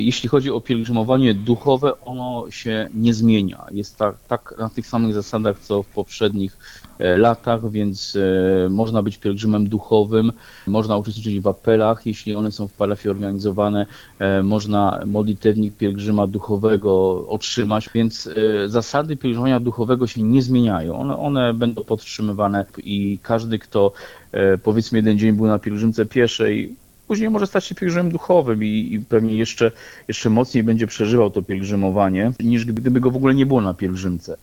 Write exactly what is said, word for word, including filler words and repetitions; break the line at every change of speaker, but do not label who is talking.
Jeśli chodzi o pielgrzymowanie duchowe, ono się nie zmienia. Jest tak, tak na tych samych zasadach, co w poprzednich e, latach, więc e, można być pielgrzymem duchowym, można uczestniczyć w apelach, jeśli one są w parafii organizowane, e, można modlitewnik pielgrzyma duchowego otrzymać, więc e, zasady pielgrzymowania duchowego się nie zmieniają. One, one będą podtrzymywane i każdy, kto e, powiedzmy jeden dzień był na pielgrzymce pieszej, później może stać się pielgrzymem duchowym i, i pewnie jeszcze, jeszcze mocniej będzie przeżywał to pielgrzymowanie, niż gdyby go w ogóle nie było na pielgrzymce.